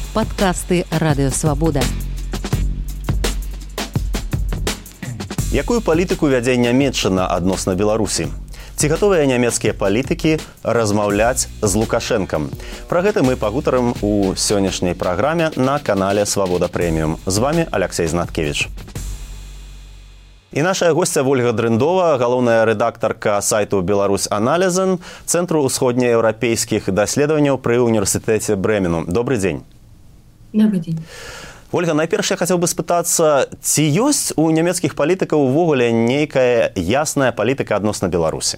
Падкасты Радыёвабода. Якую палітыку вядзе Нямецчына адносна Беларусі? Ці гатовыя нямецкія палітыкі размаўляць з Лукашэнкам? Пра гэта мы пагутарым у сённяшняй праграме на канале «Свабода Прэміум». З вами Алексей Знаткевич. І наша гостя Вольга Дрындова, галоўная рэдактарка сайту «Беларусь Аналізен», Цэнтру ўсходнееўрапейскіх даследаванняў пры універсітэце Брэмену. Добрый дзень. Добрый день. Ольга, найперш я хацеў бы спытацца, ці ёсць у нямецкіх палітыкаў увогуле нейкая ясная палітыка адносна Беларусі?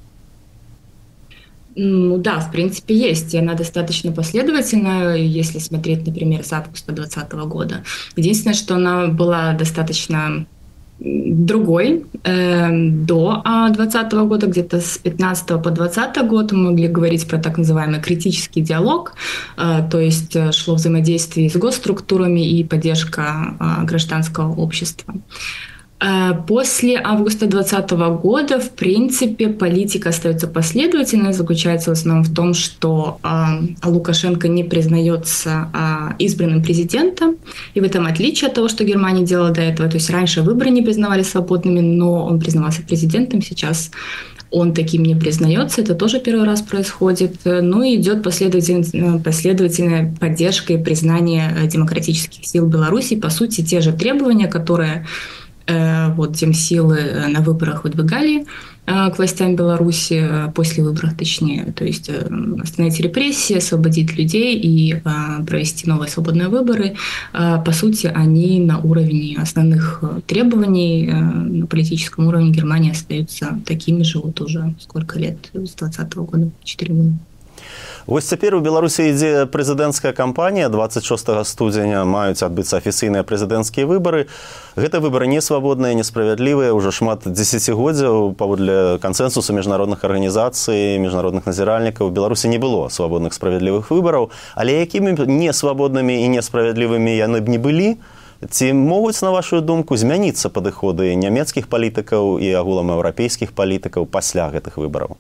Ну да, в принципе, есть. И она достаточно последовательна, если смотреть, например, с августа 2020 года. Единственное, что она была достаточно другой до 2020 года, где-то с 15 по 20 год мы могли говорить про так называемый критический диалог, то есть шло взаимодействие с госструктурами и поддержка гражданского общества. После августа 2020 года, в принципе, политика остается последовательной, заключается в основном в том, что Лукашенко не признается избранным президентом, и в этом отличие от того, что Германия делала до этого, то есть раньше выборы не признавали свободными, но он признавался президентом, сейчас он таким не признается, это тоже первый раз происходит. Ну и идет последовательная поддержка и признание демократических сил Беларуси, по сути, те же требования, которые демсилы на выборах выдвигали к властям Беларуси, после выборов точнее, то есть остановить репрессии, освободить людей и провести новые свободные выборы. По сути, они на уровне основных требований, на политическом уровне Германии остаются такими же вот уже сколько лет, с 2020 года, 4 года. Вось цяпер у Беларусі ідзе прэзідэнцкая кампанія, 26 студзеня маюць адбыцца афіцыйныя прэзідэнцкія выбары. Гэта выбары несвабодныя, несправядлівыя, ўжо шмат дзесяцігоддзяў паводле кансэнсусу міжнародных арганізацый, міжнародных назіральнікаў. У Беларусі не было свабодных справядлівых выбараў, але якімі несвабоднымі і несправядлівымі яны б не былі, ці могуць, на вашу думку, змяніцца падыходы нямецкіх палітыкаў і агулам еўрапейскіх палітыкаў пасля гэтых выбараў?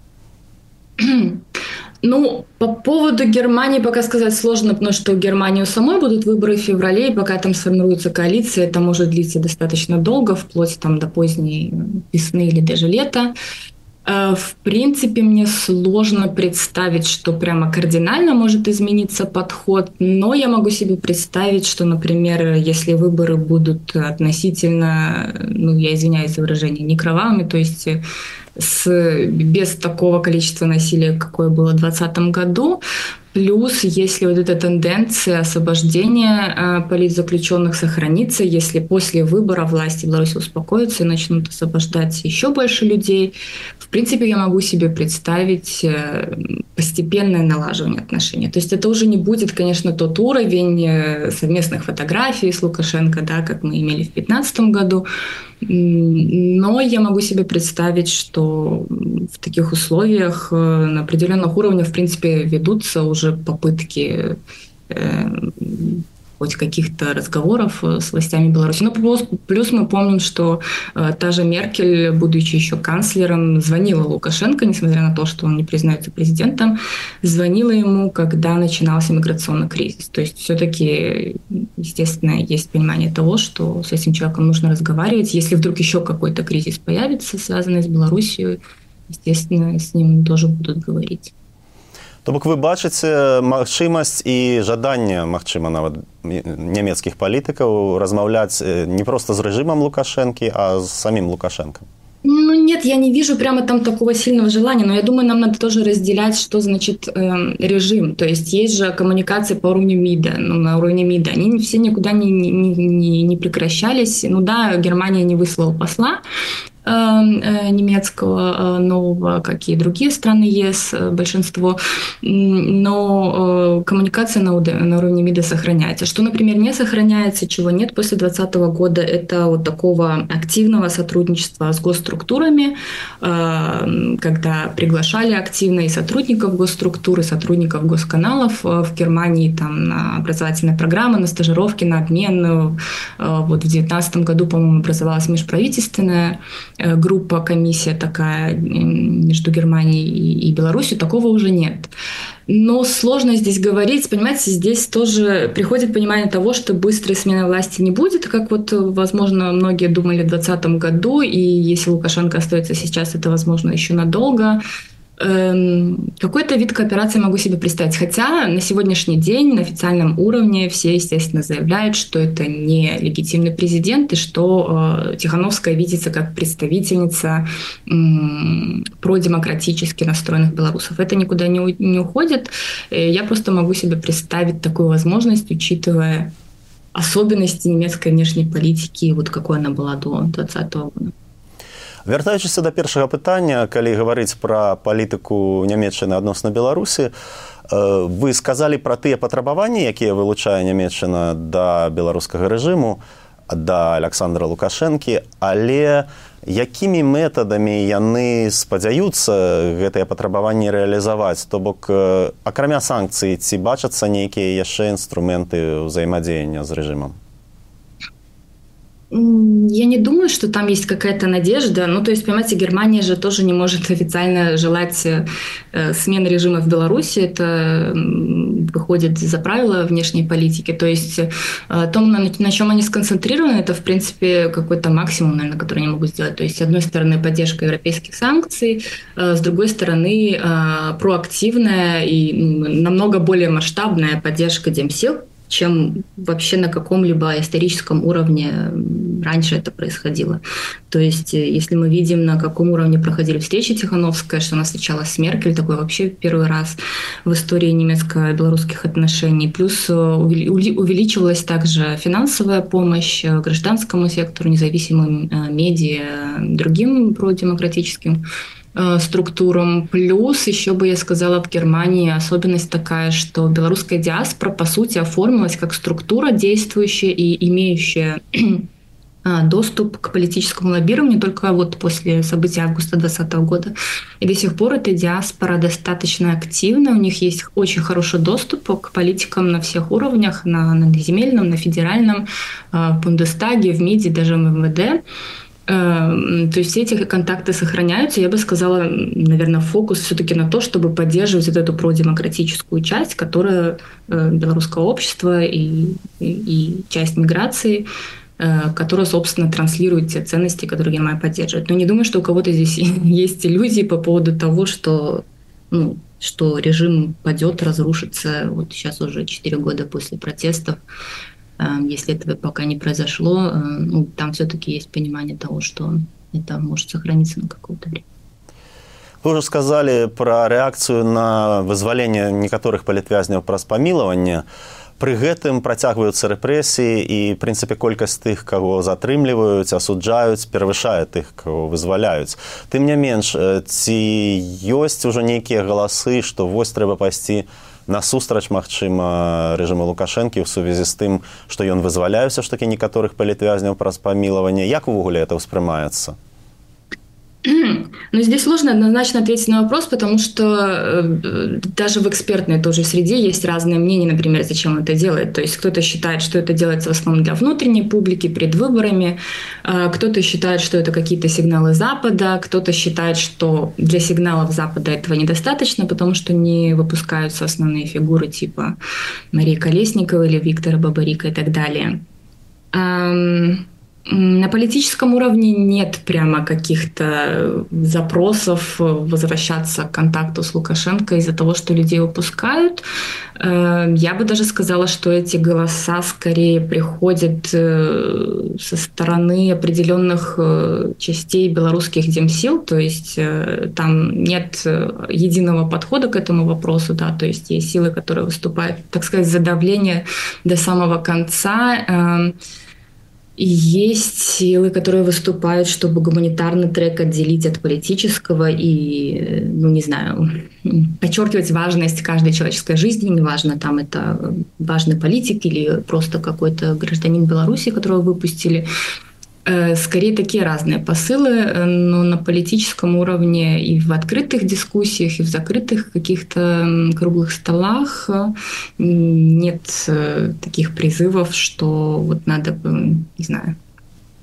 Ну, по поводу Германии пока сказать сложно, потому что у Германии у самой будут выборы в феврале, и пока там сформируется коалиция, это может длиться достаточно долго, вплоть там до поздней весны или даже лета. В принципе, мне сложно представить, что прямо кардинально может измениться подход, но я могу себе представить, что, например, если выборы будут относительно, я извиняюсь за выражение, не кровавыми, то есть без такого количества насилия, какое было в 2020 году, плюс, если вот эта тенденция освобождения политзаключенных сохранится, если после выбора власти в Беларуси успокоятся и начнут освобождать еще больше людей, в принципе, я могу себе представить постепенное налаживание отношений. То есть это уже не будет, конечно, тот уровень совместных фотографий с Лукашенко, да, как мы имели в 2015 году, но я могу себе представить, что в таких условиях на определенных уровнях, в принципе, ведутся уже попытки хоть каких-то разговоров с властями Беларуси. Но плюс мы помним, что та же Меркель, будучи еще канцлером, звонила Лукашенко, несмотря на то, что он не признается президентом, звонила ему, когда начинался миграционный кризис. То есть все-таки, естественно, есть понимание того, что с этим человеком нужно разговаривать. Если вдруг еще какой-то кризис появится, связанный с Беларусью, естественно, с ним тоже будут говорить. То бок вы бачыце магчымасць і жаданне, магчыма, нават нямецкіх палітыкаў размаўляць не проста з рэжымам Лукашэнкі, а з самим Лукашенко? Нет, я не вижу прямо там такого сильного желания, но я думаю, нам надо тоже разделять, что значит режим. То есть же коммуникации по уровню МИДа, на уровне МИДа. Они все никуда не прекращались. Германия не выслала посла немецкого нового, как и другие страны ЕС, большинство, но коммуникация на уровне МИДа сохраняется. Что, например, не сохраняется, чего нет после 2020 года, это вот такого активного сотрудничества с госструктурами, когда приглашали активно и сотрудников госструктур, и сотрудников госканалов в Германии там, на образовательные программы, на стажировки, на обмен. Вот в 2019 году, по-моему, образовалась межправительственная группа, комиссия такая между Германией и Беларусью, такого уже нет. Но сложно здесь говорить, понимаете, здесь тоже приходит понимание того, что быстрой смены власти не будет, как вот, возможно, многие думали в 2020 году, и если Лукашенко остается сейчас, это, возможно, еще надолго. Какой-то вид кооперации могу себе представить. Хотя на сегодняшний день на официальном уровне все, естественно, заявляют, что это не легитимный президент и что Тихановская видится как представительница продемократически настроенных белорусов. Это никуда не уходит. Я просто могу себе представить такую возможность, учитывая особенности немецкой внешней политики, вот какой она была до 2020 года. Вяртаючыся да першага пытання, калі гаварыць пра палітыку Нямецчыны адносна Беларусі, вы сказалі пра тыя патрабаванні, якія вылучае Нямецчына да беларускага рэжыму, да Александра Лукашэнкі, але якімі метадамі яны спадзяюцца гэтыя патрабаванні рэалізаваць? То бок, акрамя санкцый, ці бачацца нейкія яшчэ інструменты ўзаемадзеяння з рэжымам? Я не думаю, что там есть какая-то надежда. Ну, то есть, понимаете, Германия же тоже не может официально желать смены режима в Беларуси. Это выходит за правила внешней политики. То есть, то, на чем они сконцентрированы, это, в принципе, какой-то максимум, наверное, который они могут сделать. То есть, с одной стороны, поддержка европейских санкций, с другой стороны, проактивная и намного более масштабная поддержка демсил, чем вообще на каком-либо историческом уровне раньше это происходило. То есть, если мы видим, на каком уровне проходили встречи Тихановская, что она встречалась с Меркель, такой вообще первый раз в истории немецко-белорусских отношений. Плюс увеличивалась также финансовая помощь гражданскому сектору, независимым медиа, другим продемократическим структурам. Плюс еще бы я сказала, в Германии особенность такая, что белорусская диаспора по сути оформилась как структура действующая и имеющая доступ к политическому лоббированию только вот после событий августа 2020 года. И до сих пор эта диаспора достаточно активна, у них есть очень хороший доступ к политикам на всех уровнях, на земельном, на федеральном, в Бундестаге, в МИДе, даже в МВД. То есть все эти контакты сохраняются. Я бы сказала, наверное, фокус все-таки на то, чтобы поддерживать вот эту продемократическую часть, которая белорусского общества и часть миграции, которая, собственно, транслирует те ценности, которые Германия поддерживает. Но не думаю, что у кого-то здесь есть иллюзии по поводу того, что режим падет, разрушится. Вот сейчас уже 4 года после протестов. Если этого пока не произошло, там все-таки есть понимание того, что это может сохраниться на какое-то время. Вы уже сказали про реакцию на вызволение некоторых палітвязняў праз памілаванне. Пры гэтым працягваюцца рэпрэсіі і, в прынцыпе, колькасць тых, каго затрымліваюць, асуджаюць, перавышае тых, каго вызваляюць. Тым не менш, ці ёсць ужо нейкія галасы, што вось трэба пайсці насустрач, магчыма, рэжыму Лукашэнкі ў сувязі з тым, што ён вызваляе ўсё ж такі некаторых палітвязняў праз памілаванне. Як увогуле это ўспрымаецца? Ну, здесь сложно однозначно ответить на вопрос, потому что даже в экспертной тоже среде есть разные мнения, например, зачем он это делает. То есть кто-то считает, что это делается в основном для внутренней публики, перед выборами, кто-то считает, что это какие-то сигналы Запада, кто-то считает, что для сигналов Запада этого недостаточно, потому что не выпускаются основные фигуры типа Марии Колесниковой или Виктора Бабарика и так далее. На политическом уровне нет прямо каких-то запросов возвращаться к контакту с Лукашенко из-за того, что людей выпускают. Я бы даже сказала, что эти голоса скорее приходят со стороны определенных частей белорусских демсил, то есть там нет единого подхода к этому вопросу, да, то есть есть силы, которые выступают, так сказать, за давление до самого конца. И есть силы, которые выступают, чтобы гуманитарный трек отделить от политического и, подчеркивать важность каждой человеческой жизни, неважно, там это важный политик или просто какой-то гражданин Беларуси, которого выпустили. Скорее, такие разные посылы, но на политическом уровне и в открытых дискуссиях, и в закрытых каких-то круглых столах нет таких призывов, что вот надо,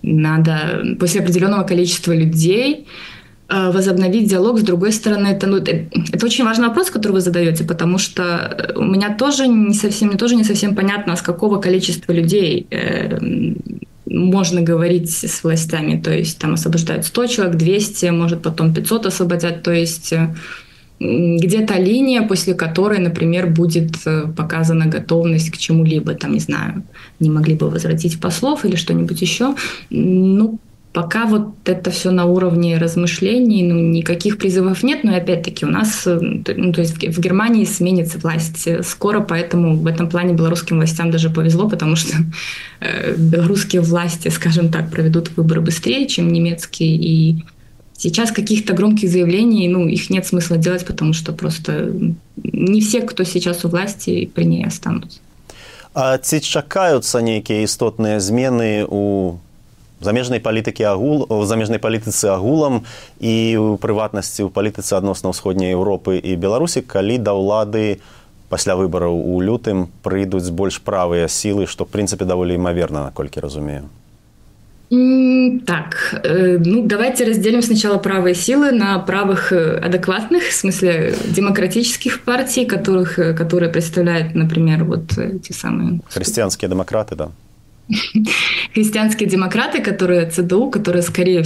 надо после определенного количества людей возобновить диалог. С другой стороны, это очень важный вопрос, который вы задаете, потому что мне тоже не совсем понятно, с какого количества людей можно говорить с властями. То есть там освобождают 100 человек, 200, может потом 500 освободят. То есть где-то линия, после которой, например, будет показана готовность к чему-либо, там, не знаю, не могли бы возвратить послов или что-нибудь еще. Пока вот это все на уровне размышлений, никаких призывов нет, но опять-таки у нас, то есть в Германии сменится власть скоро, поэтому в этом плане белорусским властям даже повезло, потому что белорусские власти, скажем так, проведут выборы быстрее, чем немецкие, и сейчас каких-то громких заявлений, их нет смысла делать, потому что просто не все, кто сейчас у власти, при ней останутся. А ці чакаюцца нейкія істотныя змены у замежнай палітыцы агулам і ў прыватнасці ў палітыцы адносна ўсходняй Еўропы і Беларусі, калі да ўлады пасля выбараў у лютым прыйдуць больш правыя сілы, што, в прынцыпе, даволі імаверна, наколькі разумею. Так, давайте разделим сначала правые силы на правых адекватных, в смысле демократических партий, которые представляют, например, вот те самые... Христианские демократы, да. Христианские демократы, которые ЦДУ, которые, скорее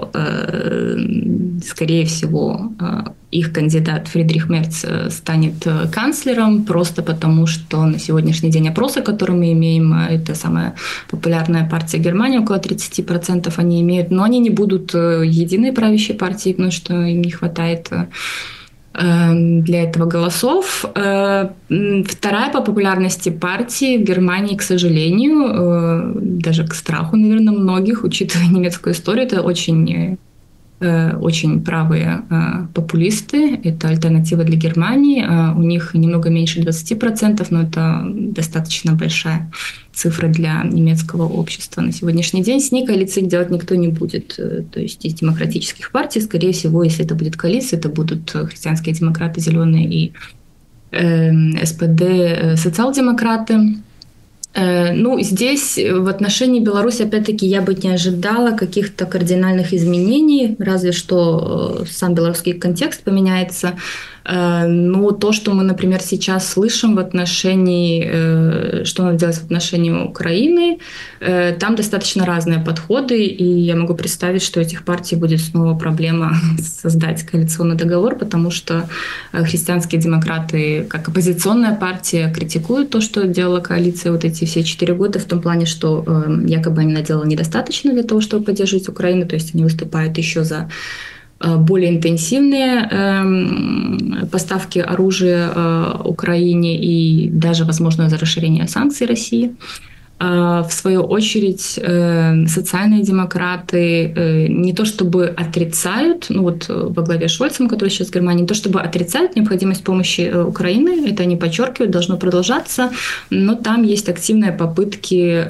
всего, их кандидат Фридрих Мерц станет канцлером, просто потому что на сегодняшний день опросы, которые мы имеем, это самая популярная партия Германии, около 30% они имеют, но они не будут единой правящей партией, потому что им не хватает для этого голосов. Вторая по популярности партии в Германии, к сожалению, даже к страху, наверное, многих, учитывая немецкую историю, это очень правые популисты. Это альтернатива для Германии. У них немного меньше 20%, но это достаточно большая цифра для немецкого общества на сегодняшний день. С ней коалиции делать никто не будет. То есть из демократических партий, скорее всего, если это будет коалиция, это будут христианские демократы, зеленые и СПД, социал-демократы. Здесь в отношении Беларуси, опять-таки, я бы не ожидала каких-то кардинальных изменений, разве что сам белорусский контекст поменяется. Но то, что мы, например, сейчас слышим в отношении, что надо делать в отношении Украины, там достаточно разные подходы, и я могу представить, что у этих партий будет снова проблема создать коалиционный договор, потому что христианские демократы, как оппозиционная партия, критикуют то, что делала коалиция вот эти все 4 года, в том плане, что якобы она делала недостаточно для того, чтобы поддерживать Украину, то есть они выступают еще за более интенсивные поставки оружия Украине и даже, возможно, за расширение санкций России. В свою очередь, социальные демократы не то чтобы отрицают, во главе с Шольцем, который сейчас в Германии, не то чтобы отрицают необходимость помощи Украины, это они подчеркивают, должно продолжаться, но там есть активные попытки,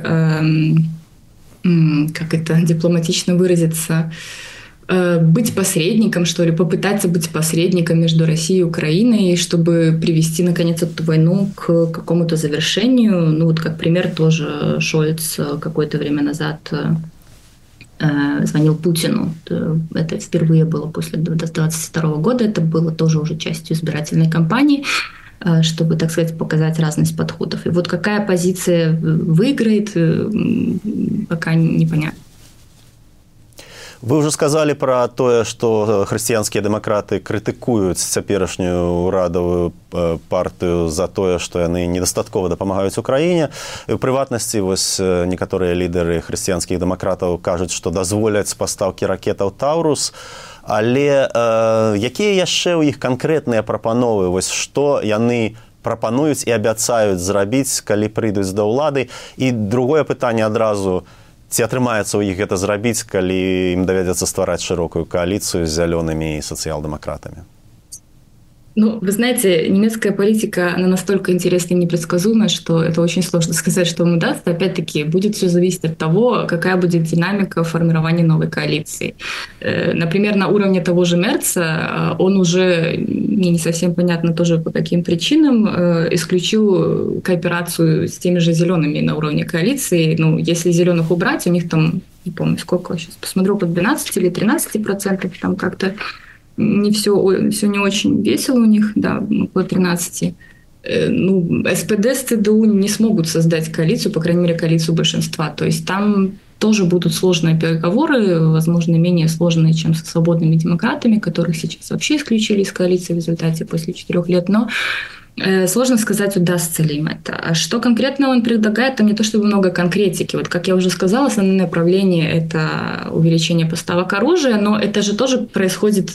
как это дипломатично выразиться, быть посредником, что ли, попытаться быть посредником между Россией и Украиной, чтобы привести, наконец, эту войну к какому-то завершению. Как пример, тоже Шольц какое-то время назад звонил Путину. Это впервые было после 2022 года, это было тоже уже частью избирательной кампании, чтобы, так сказать, показать разность подходов. И вот какая позиция выиграет, пока непонятно. Вы уже сказали про тое, што хрысціянскія дэмакраты крытыкуюць цяперашнюю ўрадавую партыю за тое, што яны недастаткова дапамагаюць Украіне. І ў прыватнасці некаторыя лідары хрысціянскіх дэмакратаў кажуць, што дазволяць пастаўкі ракетаў «Таурус». Але якія яшчэ ў іх канкрэтныя прапановы? Што яны прапануюць і абяцаюць зрабіць, калі прыйдуць да ўлады? І другое пытанне адразу. Ці атрымаецца ў іх гэта зрабіць, калі ім давядзецца ствараць шырокую коалицию с зелеными и социал-демократами? Вы знаете, немецкая политика, она настолько интересная и непредсказуемая, что это очень сложно сказать, что им удастся. Опять-таки, будет все зависеть от того, какая будет динамика формирования новой коалиции. Например, на уровне того же Мерца он уже, мне не совсем понятно тоже по каким причинам, исключил кооперацию с теми же зелеными на уровне коалиции. Если зеленых убрать, у них там не помню, сколько, сейчас посмотрю, по 12 или 13%, там как-то не все не очень весело у них, да, около 13%. Ну, СПД с ЦДУ не смогут создать коалицию, по крайней мере, коалицию большинства. То есть там тоже будут сложные переговоры, возможно, менее сложные, чем со свободными демократами, которых сейчас вообще исключили из коалиции в результате после 4 лет. Но сложно сказать, удастся ли им это. А что конкретно он предлагает, там не то чтобы много конкретики. Вот, как я уже сказала, основное направление – это увеличение поставок оружия, но это же тоже происходит,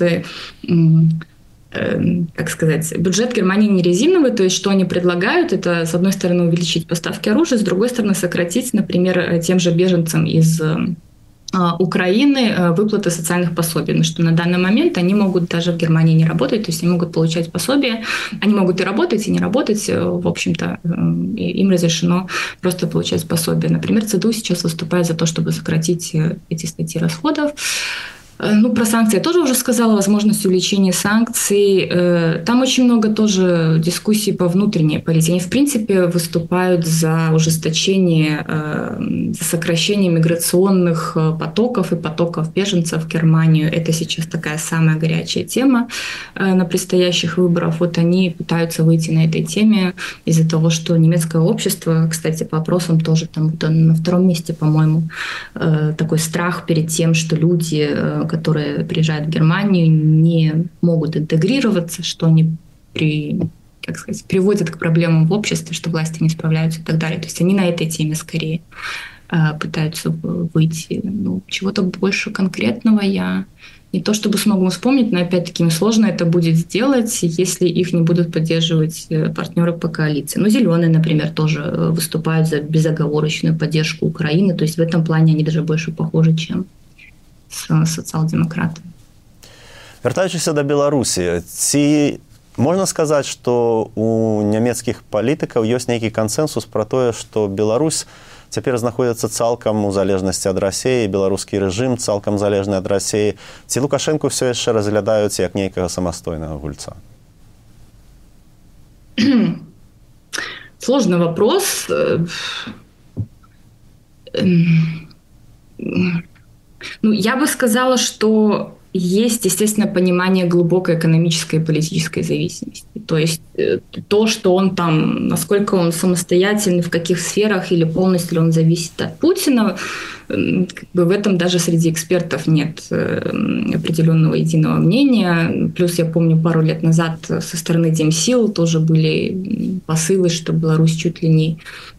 как сказать, бюджет Германии не резиновый, то есть что они предлагают, это, с одной стороны, увеличить поставки оружия, с другой стороны, сократить, например, тем же беженцам из Украины выплаты социальных пособий, но что на данный момент они могут даже в Германии не работать, то есть они могут получать пособия, они могут и работать, и не работать, в общем-то, им разрешено просто получать пособие. Например, ЦДУ сейчас выступает за то, чтобы сократить эти статьи расходов. Ну, про санкции я тоже уже сказала, возможность увеличения санкций. Там очень много тоже дискуссий по внутренней политике. Они, в принципе, выступают за ужесточение, за сокращение миграционных потоков и потоков беженцев в Германию. Это сейчас такая самая горячая тема на предстоящих выборах. Вот они пытаются выйти на этой теме из-за того, что немецкое общество, кстати, по опросам тоже там на втором месте, по-моему, такой страх перед тем, что люди, которые приезжают в Германию, не могут интегрироваться, что они приводят к проблемам в обществе, что власти не справляются и так далее. То есть они на этой теме скорее пытаются выйти. Ну, чего-то больше конкретного я не то чтобы смогу вспомнить, но опять-таки сложно это будет сделать, если их не будут поддерживать партнеры по коалиции. Ну, зеленые, например, тоже выступают за безоговорочную поддержку Украины. То есть в этом плане они даже больше похожи, чем социал-демократы. Вяртаючыся да Беларусі, ці можна сказаць, што у нямецкіх палітыкаў ёсць нейкі кансэнсус пра тое, што Беларусь цяпер знаходзіцца цалкам у залежнасці ад Расіі, беларускі рэжым цалкам залежны ад Расіі. Ці Лукашэнку ўсё яшчэ разглядаюць як нейкага самастойнага гульца? Сложный вопрос. Ну, я бы сказала, что есть, естественно, понимание глубокой экономической и политической зависимости. То есть то, что он там, насколько он самостоятельный, в каких сферах или полностью ли он зависит от Путина, как бы в этом даже среди экспертов нет определенного единого мнения. Плюс я помню, пару лет назад со стороны Демсил тоже были посылы, что Беларусь чуть ли не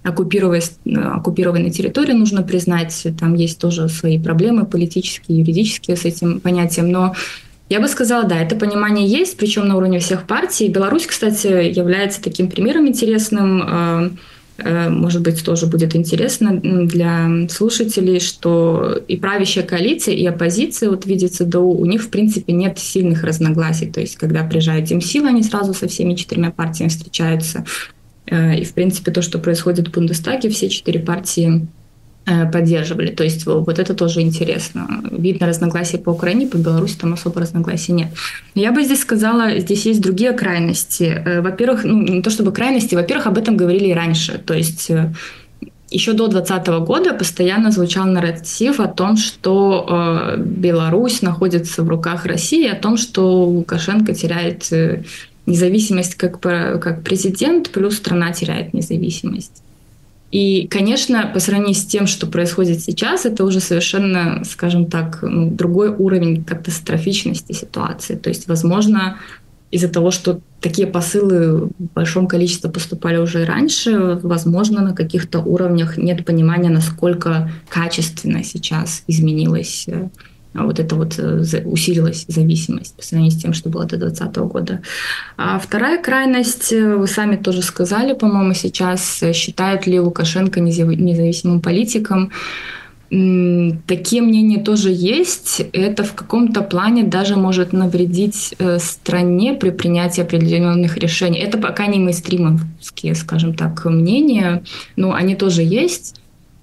оккупированной территории, нужно признать. Там есть тоже свои проблемы политические, юридические с этим понятием. Но я бы сказала, да, это понимание есть, причем на уровне всех партий. Беларусь, кстати, является таким примером интересным. Может быть, тоже будет интересно для слушателей, что и правящая коалиция, и оппозиция, вот видит ЦДУ, у них, в принципе, нет сильных разногласий. То есть, когда приезжают Демсилы, они сразу со всеми 4 партиями встречаются. И, в принципе, то, что происходит в Бундестаге, все 4 партии поддерживали. То есть вот это тоже интересно. Видно разногласия по Украине, по Беларуси там особо разногласий нет. Я бы здесь сказала, здесь есть другие крайности. Во-первых, ну не то чтобы крайности, во-первых, об этом говорили и раньше. То есть еще до 2020 года постоянно звучал нарратив о том, что Беларусь находится в руках России, о том, что Лукашенко теряет независимость как президент, плюс страна теряет независимость. И, конечно, по сравнению с тем, что происходит сейчас, это уже совершенно, скажем так, другой уровень катастрофичности ситуации. То есть, возможно, из-за того, что такие посылы в большом количестве поступали уже и раньше, возможно, на каких-то уровнях нет понимания, насколько качественно сейчас изменилась вот это вот усилилась зависимость по сравнению с тем, что было до 2020 года. А вторая крайность, вы сами тоже сказали, по-моему, сейчас, считают ли Лукашенко независимым политиком. Такие мнения тоже есть. Это в каком-то плане даже может навредить стране при принятии определенных решений. Это пока не мейнстримовские, скажем так, мнения, но они тоже есть.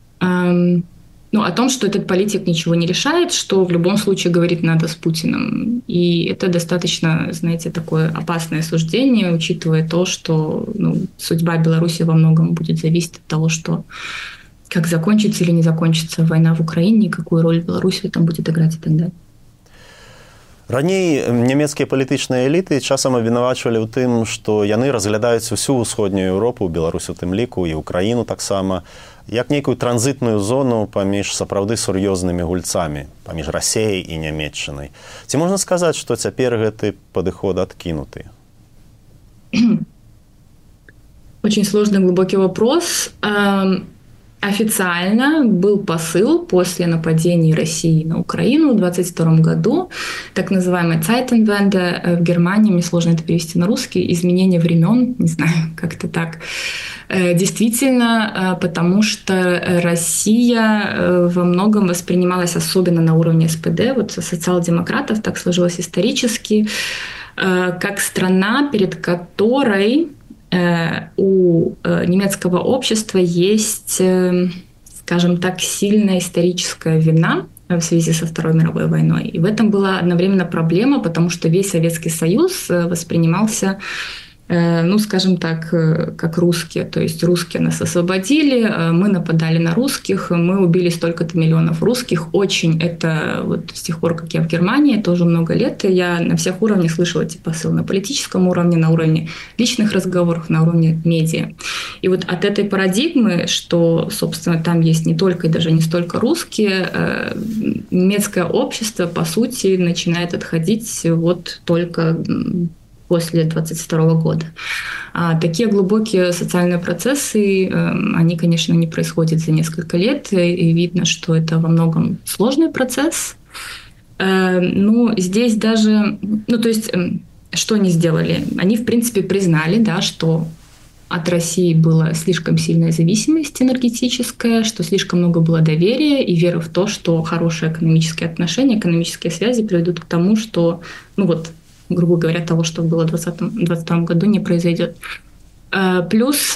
Ну, о том, что этот политик ничего не решает, что в любом случае говорить надо с Путиным. И это достаточно, знаете, такое опасное суждение, учитывая то, что судьба Беларуси во многом будет зависеть от того, что как закончится или не закончится война в Украине, какую роль Беларусь в этом будет играть и так далее. Раней нямецкія палітычныя эліты часам абвінавачвалі ў тым, што яны разглядаюць усю ўсходнюю Еўропу, Беларусь у тым ліку і Украіну таксама, як нейкую транзітную зону паміж сапраўды сур'ёзнымі гульцамі, паміж Расеяй і Нямецчынай. Ці можна сказаць, што цяпер гэты падыход адкінуты? Очень сложный, глубокий вопрос. Официально был посыл после нападений России на Украину в 1922 году, так называемая Zeitenwende в Германии, мне сложно это перевести на русский, изменение времен, не знаю, как-то так. Действительно, потому что Россия во многом воспринималась, особенно на уровне СПД, вот социал-демократов, так сложилось исторически, как страна, перед которой у немецкого общества есть, скажем так, сильная историческая вина в связи со Второй мировой войной. И в этом была одновременно проблема, потому что весь Советский Союз воспринимался, ну, скажем так, как русские. То есть русские нас освободили, мы нападали на русских, мы убили столько-то миллионов русских. Очень это вот с тех пор, как я в Германии, тоже много лет, я на всех уровнях слышала эти посылы. На политическом уровне, на уровне личных разговоров, на уровне медиа. И вот от этой парадигмы, что, собственно, там есть не только и даже не столько русские, немецкое общество, по сути, начинает отходить вот только после 1922 года. А такие глубокие социальные процессы, они, конечно, не происходят за несколько лет, и видно, что это во многом сложный процесс. Но здесь даже, ну, то есть, что они сделали? Они, в принципе, признали, да, что от России была слишком сильная зависимость энергетическая, что слишком много было доверия и веры в то, что хорошие экономические отношения, экономические связи приведут к тому, что, ну вот, грубо говоря, того, что было в 2022 году, не произойдет. Плюс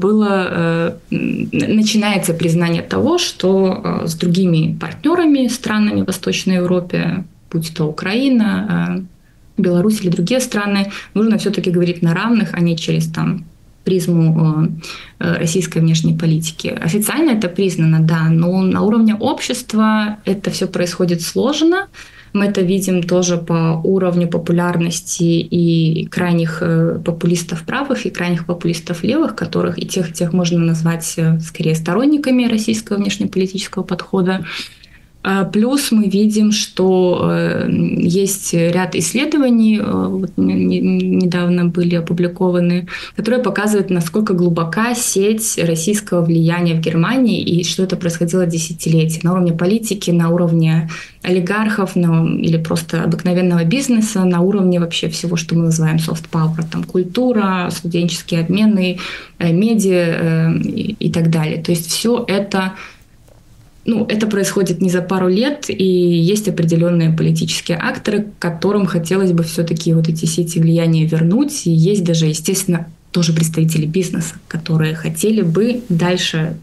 начинается признание того, что с другими партнерами, странами в Восточной Европе, будь то Украина, Беларусь или другие страны, нужно все-таки говорить на равных, а не через там призму российской внешней политики. Официально это признано, да, но на уровне общества это все происходит сложно. Мы это видим тоже по уровню популярности и крайних популистов правых, и крайних популистов левых, которых и тех можно назвать скорее сторонниками российского внешнеполитического подхода. Плюс мы видим, что есть ряд исследований, вот недавно были опубликованы, которые показывают, насколько глубока сеть российского влияния в Германии и что это происходило десятилетия на уровне политики, на уровне олигархов или просто обыкновенного бизнеса, на уровне вообще всего, что мы называем soft power, там культура, студенческие обмены, медиа и так далее. То есть все это... Ну, это происходит не за пару лет, и есть определенные политические акторы, которым хотелось бы все-таки вот эти сети влияния вернуть. И есть даже, естественно, тоже представители бизнеса, которые хотели бы дальше,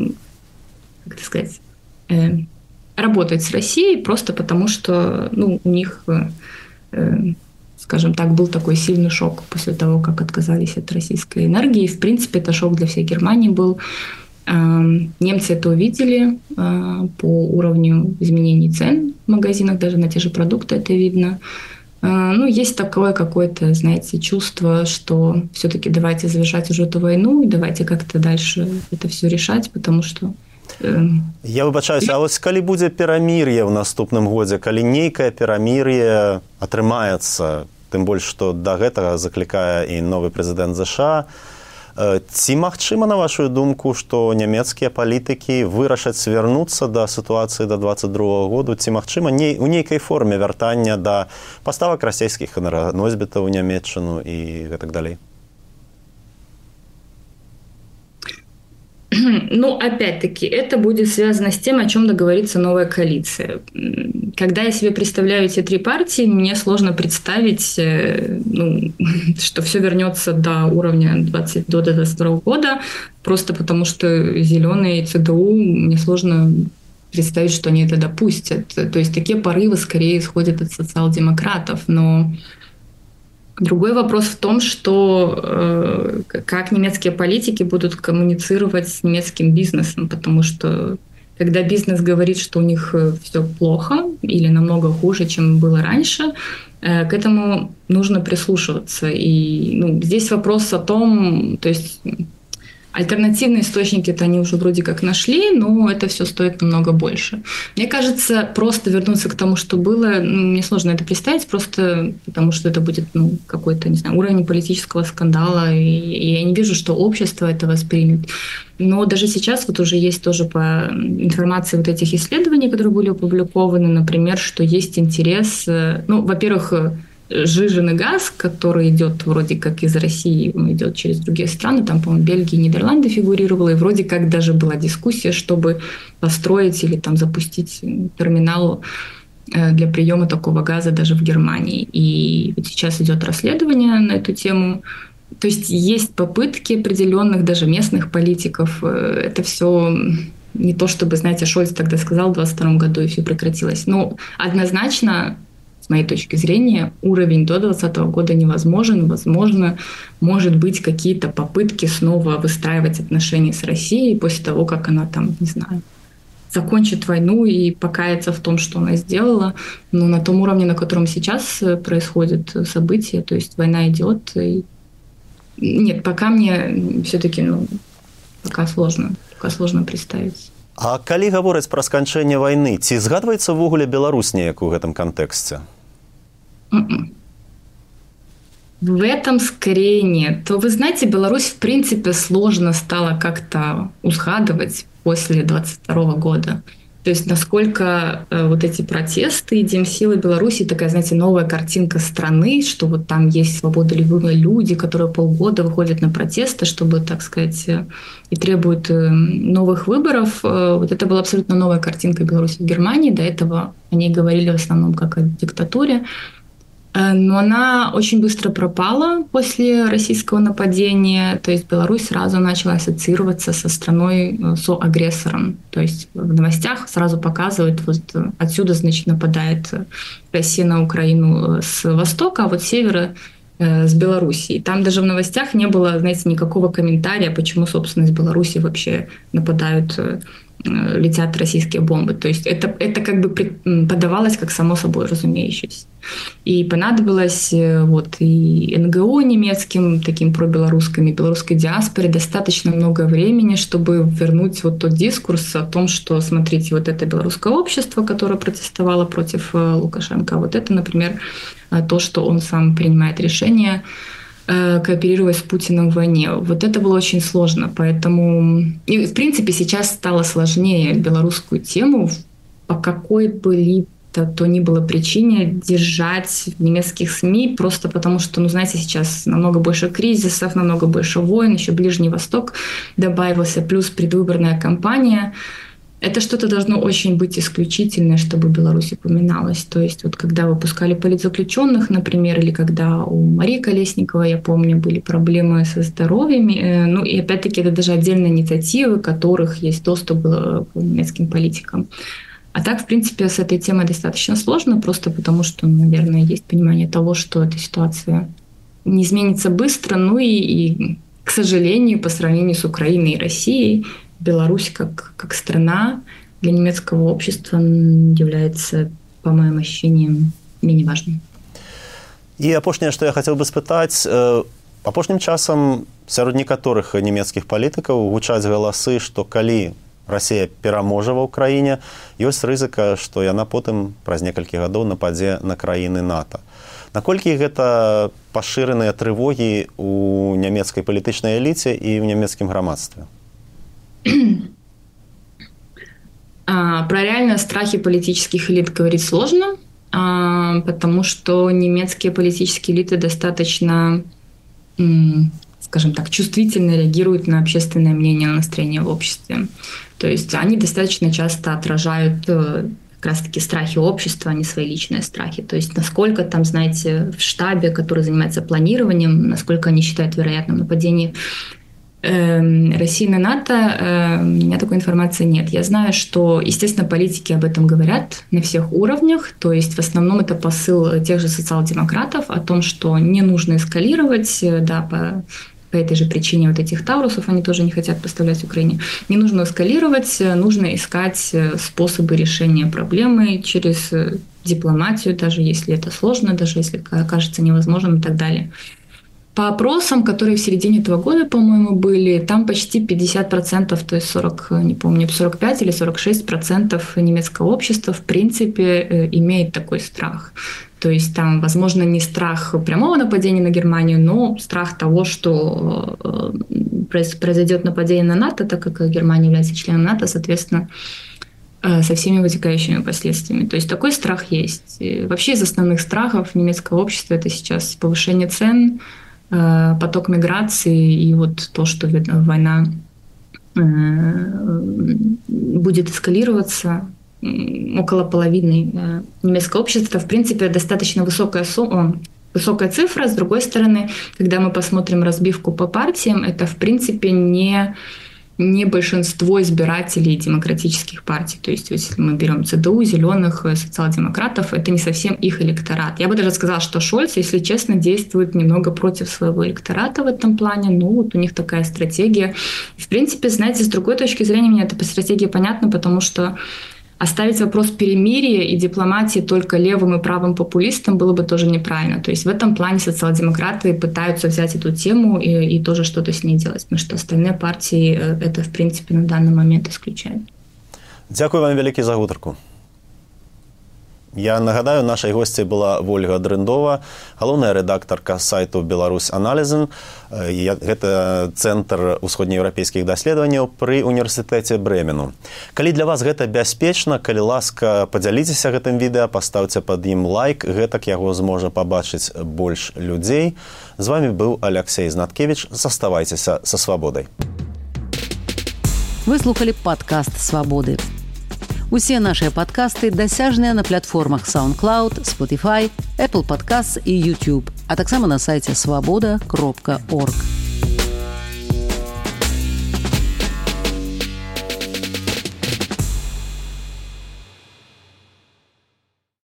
как это сказать, работать с Россией, просто потому что, ну, у них, скажем так, был такой сильный шок после того, как отказались от российской энергии. И, в принципе, это шок для всей Германии был. Немцы это увидели по уровню изменений цен в магазинах, даже на те же продукты это видно. Ну, есть такое какое-то, знаете, чувство, что все-таки давайте завершать уже эту войну и давайте как-то дальше это все решать, потому что... Я выбачаюсь, а вось калі будзе перамір'е ў наступным годзе, калі нейкае перамір'е атрымаецца, тым больш, што да гэтага заклікае і новы прэзідэнт ЗША, ці магчыма, на вашу думку, што нямецкія палітыкі вырашаць звярнуцца да сітуацыі да 22 году, ці магчыма у нейкай форме вяртання да паставак расійскіх энерганосьбітаў у Нямецчыну і гэтак далей? Ну, опять-таки, это будет связано с тем, о чем договорится новая коалиция. Когда я себе представляю эти три партии, мне сложно представить, ну, что все вернется до уровня до 22 года, просто потому что зеленые и ЦДУ, мне сложно представить, что они это допустят. То есть такие порывы скорее исходят от социал-демократов, но Другой вопрос в том, что как немецкие политики будут коммуницировать с немецким бизнесом, потому что когда бизнес говорит, что у них все плохо или намного хуже, чем было раньше, к этому нужно прислушиваться. И здесь вопрос о том, то есть альтернативные источники-то они уже вроде как нашли, но это все стоит намного больше. Мне кажется, просто вернуться к тому, что было, мне сложно это представить, просто потому что это будет какой-то, не знаю, уровень политического скандала, и я не вижу, что общество это воспримет. Но даже сейчас вот уже есть тоже по информации вот этих исследований, которые были опубликованы, например, что есть интерес, во-первых, сжиженный газ, который идет вроде как из России, он идет через другие страны, там, по-моему, Бельгия, Нидерланды фигурировала, и вроде как даже была дискуссия, чтобы построить или там запустить терминал для приема такого газа даже в Германии. И вот сейчас идет расследование на эту тему. То есть есть попытки определенных даже местных политиков. Это все не то, чтобы, знаете, Шольц тогда сказал в 2022 году, и все прекратилось. Но однозначно, с моей точки зрения, уровень до 2020 года невозможен. Возможно, может быть, какие-то попытки снова выстраивать отношения с Россией после того, как она там, не знаю, закончит войну и покаяться в том, что она сделала. Но на том уровне, на котором сейчас происходят события, то есть война идет. И... Нет, пока мне все-таки пока сложно представить. А калі гавораць пра сканчэнне вайны, ці згадваецца ўвогуле Беларусь неяк у гэтым кантэксце? В этом скорее нет. То, вы знаете, Беларусь, в принципе, сложно стало как-то узгадывать после 22 года. То есть насколько вот эти протесты, День силы Беларуси, такая, знаете, новая картинка страны, что вот там есть свободолюбивые люди, которые полгода выходят на протесты, чтобы, так сказать, и требуют новых выборов. Вот это была абсолютно новая картинка Беларуси в Германии. До этого о ней говорили в основном как о диктатуре. Но она очень быстро пропала после российского нападения. То есть Беларусь сразу начала ассоциироваться со страной, соагрессором. То есть в новостях сразу показывают, вот отсюда, значит, нападает Россия на Украину с востока, а вот с севера с Белоруссии. Там даже в новостях не было, знаете, никакого комментария, почему, собственно, из Беларуси вообще нападают, летят российские бомбы. То есть это как бы подавалось как само собой разумеющееся. И понадобилось вот и НГО немецким, таким пробелорусским, и белорусской диаспоре достаточно много времени, чтобы вернуть вот тот дискурс о том, что, смотрите, вот это белорусское общество, которое протестовало против Лукашенко, а вот это, например, то, что он сам принимает решение кооперировать с Путиным в войне. Вот это было очень сложно, поэтому... И, в принципе, сейчас стало сложнее белорусскую тему по какой бы то ни было причине держать в немецких СМИ, просто потому что, знаете, сейчас намного больше кризисов, намного больше войн, еще Ближний Восток добавился, плюс предвыборная кампания. Это что-то должно очень быть исключительное, чтобы Беларусь упоминалась. То есть вот когда выпускали политзаключенных, например, или когда у Марии Колесниковой, я помню, были проблемы со здоровьем, и опять-таки это даже отдельные инициативы, у которых есть доступ к немецким политикам. А так, в принципе, с этой темой достаточно сложно, просто потому что, наверное, есть понимание того, что эта ситуация не изменится быстро, и к сожалению, по сравнению с Украиной и Россией, Беларусь как страна для немецкого общества является, по моим ощущениям, менее важной. І апошняе, што я хацеў бы спытаць, апошнім часам сярод некаторых нямецкіх палітыкаў гучаць галасы, што калі Расія пераможа ва ўкраіне, ёсць рызыка, што яна потым праз некалькі гадоў нападзе на краіны НАТО. Наколькі гэта пашыраныя трывогі ў нямецкай палітычнай эліце і ў нямецкім грамадстве? Про реальные страхи политических элит говорить сложно, потому что немецкие политические элиты достаточно, скажем так, чувствительно реагируют на общественное мнение, на настроение в обществе. То есть они достаточно часто отражают как раз-таки страхи общества, а не свои личные страхи. То есть насколько там, знаете, в штабе, который занимается планированием, насколько они считают вероятным нападение России на НАТО, у меня такой информации нет. Я знаю, что, естественно, политики об этом говорят на всех уровнях, то есть в основном это посыл тех же социал-демократов о том, что не нужно эскалировать, да, по этой же причине вот этих таурусов они тоже не хотят поставлять Украине. Не нужно эскалировать, нужно искать способы решения проблемы через дипломатию, даже если это сложно, даже если кажется невозможным и так далее. По опросам, которые в середине этого года, по-моему, были, там почти 50%, то есть 40, не помню, 45 или 46% немецкого общества в принципе имеет такой страх. То есть там, возможно, не страх прямого нападения на Германию, но страх того, что произойдет нападение на НАТО, так как Германия является членом НАТО, соответственно, со всеми вытекающими последствиями. То есть такой страх есть. И вообще из основных страхов немецкого общества это сейчас повышение цен, поток миграции и вот то, что война будет эскалироваться. Около половины немецкого общества, в принципе, достаточно высокая цифра. С другой стороны, когда мы посмотрим разбивку по партиям, это, в принципе, не большинство избирателей демократических партий. То есть, если мы берем ЦДУ, зеленых, социал-демократов, это не совсем их электорат. Я бы даже сказала, что Шольц, если честно, действует немного против своего электората в этом плане. Ну, вот у них такая стратегия. В принципе, знаете, с другой точки зрения, мне эта стратегия понятна, потому что оставить вопрос перемирия и дипломатии только левым и правым популистам было бы тоже неправильно. То есть в этом плане социал-демократы пытаются взять эту тему и тоже что-то с ней делать, потому что остальные партии это, в принципе, на данный момент исключают. Дякую вам велике за гутарку. Я нагадаю, нашай госці была Вольга Дрындова, галоўная рэдактарка сайту «Беларусь Анализен». Гэта цэнтр усходнееўрапейскіх даследаванняў пры універсітэце Брэмену. Калі для вас гэта бяспечна, калі ласка, падзяліцеся гэтым відэа, паставце пад ім лайк, гэтак яго зможа пабачыць больш людзей. З вами быў Алексей Знаткевич. Заставайцеся са свабодай. Вы слухали падкаст «Свабоды». Усе нашыя падкасты дасяжныя на платформах SoundCloud, Spotify, Apple Podcasts і YouTube, а таксама на сайце свабода.орг.